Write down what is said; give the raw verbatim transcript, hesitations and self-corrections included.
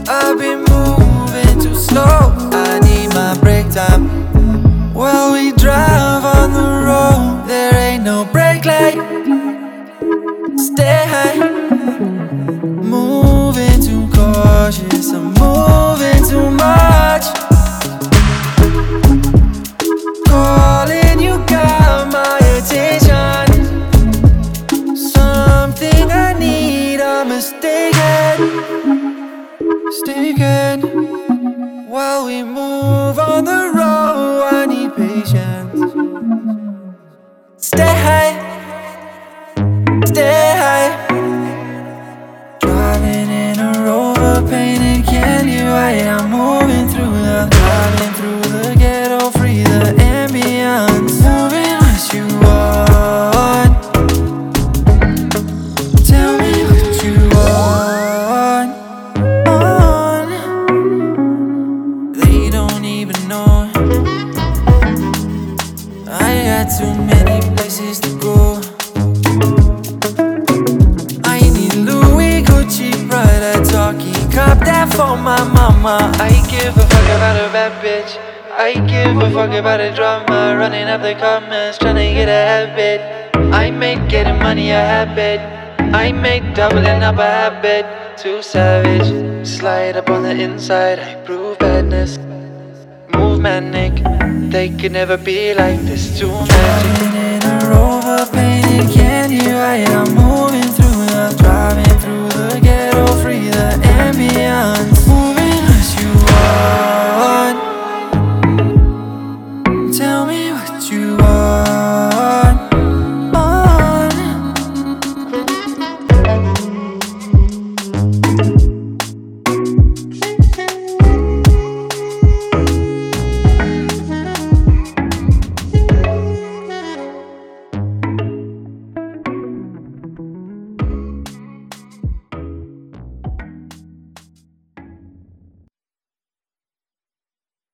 I've been moving too slow, I need my break time. While we drive on the road, there ain't no brake light. Stay high, moving too cautious, I'm moving too much. Calling, you got my attention. Something I need, I'm mistaken. Mistaken. While we move on the road, I need patience. Stay high, stay high. Driving in a Rover, painted candy white. I'm moving through the, driving through the ghetto, free the ambience. Moving what you want. Tell me what you want. On. They don't even know. I got too many places to go. I need Louis, Gucci, Prada, talkie. Cop that for my mama. I give a fuck about a bad bitch. I give a fuck about a drama. Running up the comments, tryna get a habit. I make getting money a habit. I make doubling up a habit. Too savage, slide up on the inside. I prove badness, move manic. They could never be like this, too magic. Driving in a Rover, painted candy white. I'm moving through